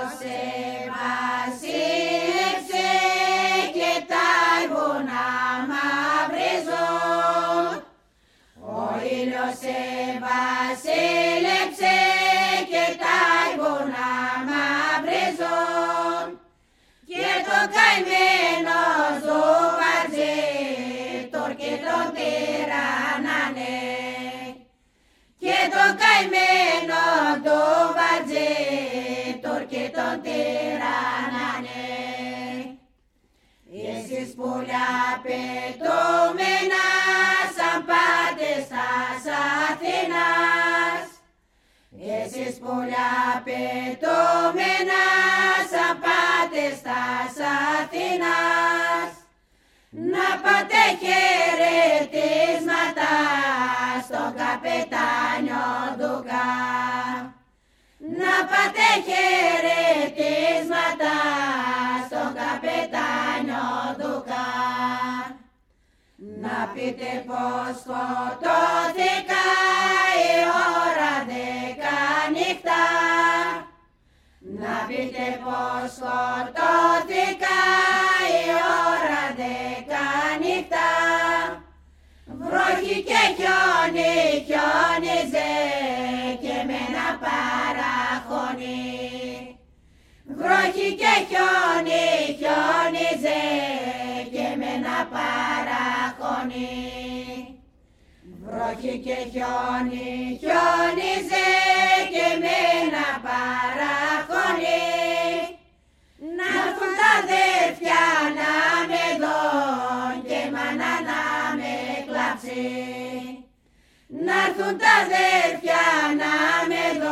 σε βασίλεψε και τα βουνά μαυρίζουν. Ο ήλιος σε βασίλεψε και τα βουνά μαυρίζουν. Και το καημένο ζουβατζή Τούρκοι τον τυραννάνε. Και το καημένο του βατζή Τούρκοι τον τυραννάνε. Εσείς πουλιά πετούμενα σαν πάτες τας Αθήνας. Εσείς πουλιά πετούμενα σαν πάτες τας Αθήνας. Να πάτε χαιρετίσματα στον καπετάνιο Δούκα. Να πάτε χαιρετίσματα στον καπετάνιο Δούκα. Να πείτε πως σκοτώθηκα η ώρα 10 νύχτα. Να πείτε πως σκοτώθηκα η ώρα 10 νύχτα. Βροχή και χιόνι χιόνιζε και με ένα παραχώνι. Βροχή και χιόνι χιόνιζε και με ένα παραχώνι. Βροχή και χιόνι χιόνιζε και με ένα παραχώνι. Να έρθουν τα αδέρφια να με δουν και μάνα να με κλάψει. Να έρθουν τα αδέρφια να με δουν